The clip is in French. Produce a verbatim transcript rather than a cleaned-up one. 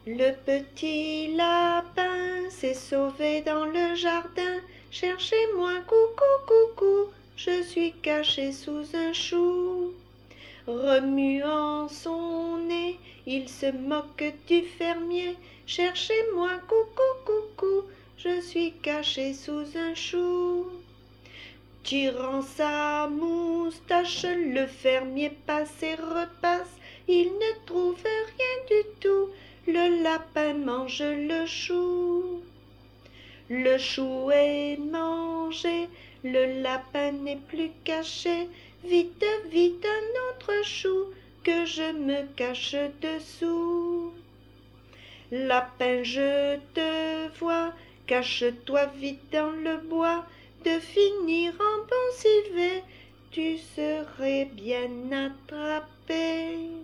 Le petit lapin s'est sauvé dans le jardin. Cherchez-moi, coucou, coucou, je suis caché sous un chou. Remuant son nez, il se moque du fermier. Cherchez-moi, coucou, coucou, je suis caché sous un chou. Tirant sa moustache, le fermier passe et repasse. Il ne trouve rien du tout. Le lapin mange le chou. Le chou est mangé, le lapin n'est plus caché. Vite, vite, un autre chou, que je me cache dessous. Lapin, je te vois, cache-toi vite dans le bois. De finir en bon civet, tu serais bien attrapé.